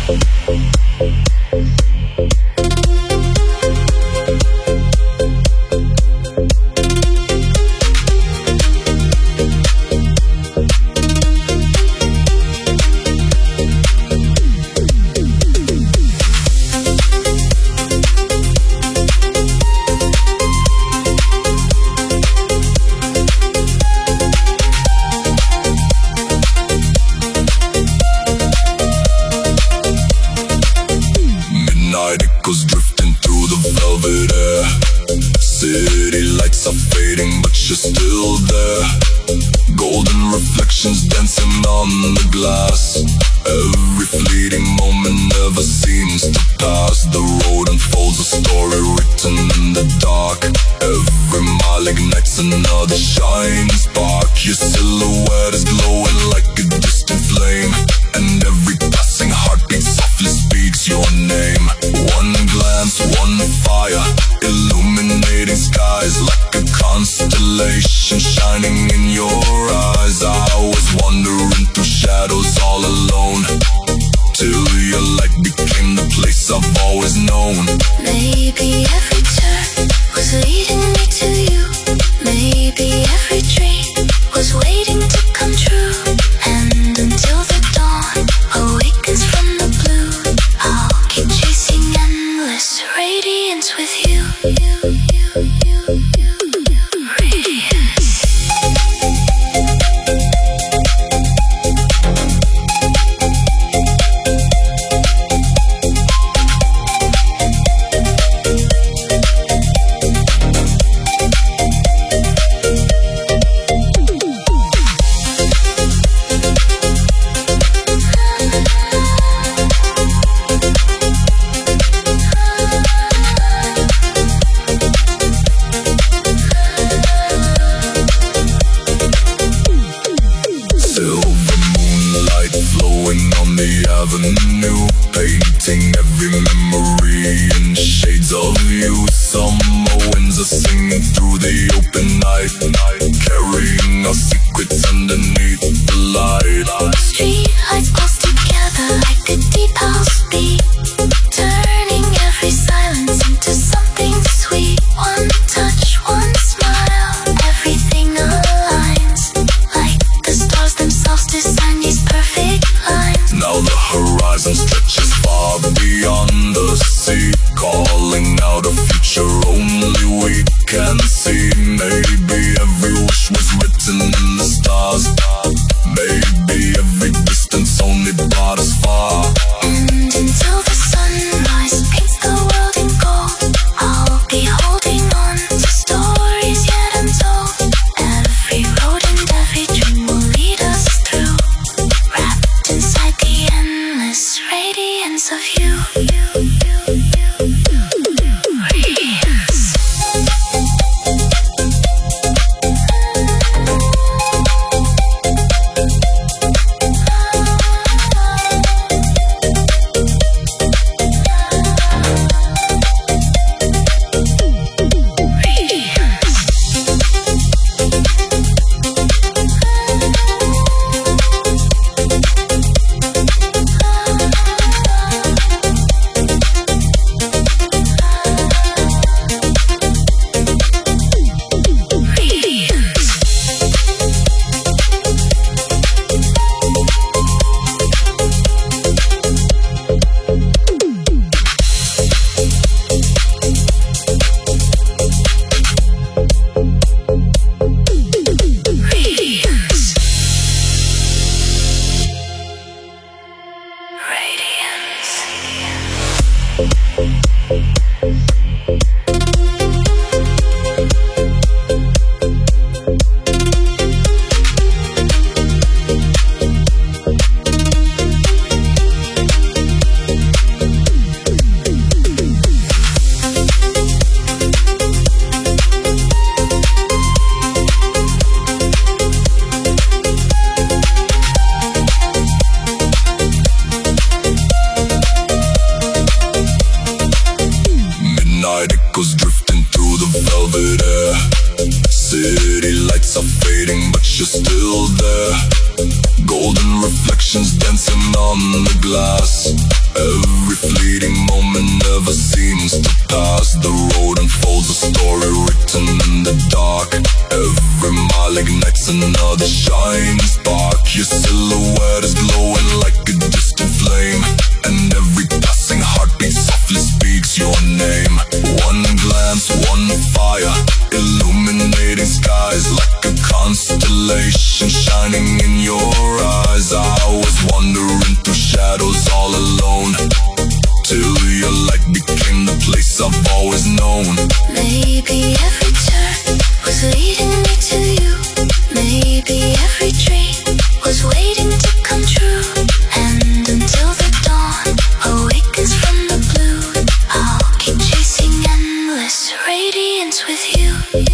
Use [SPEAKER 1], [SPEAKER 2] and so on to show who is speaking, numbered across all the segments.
[SPEAKER 1] City lights are fading, but you're still there. golden reflections dancing on the glass. Every fleeting moment never seems to pass. The road unfolds a story written in the dark. Every mile ignites another shining spark. Your silhouette is glowing like a distant flame, and every passing heartbeat softly speaks your name. One glance, one fire, illuminating skies like a constellation shining in your eyes. I was wandering through shadows all alone, till your light became the place I've always known.
[SPEAKER 2] Maybe every turn was leading me to you. Maybe every dream was waiting to come true. And until the dawn awakens from the blue, I'll keep chasing endless radiance with you.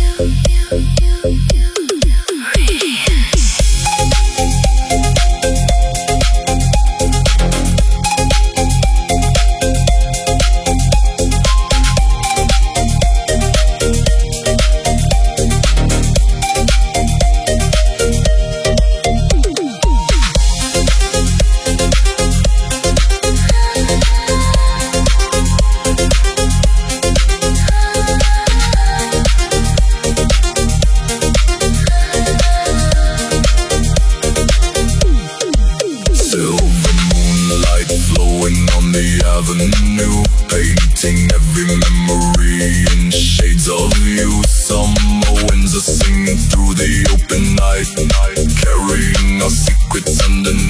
[SPEAKER 1] Avenue, painting every memory in shades of you. Summer winds are singing through the open night, carrying our secrets underneath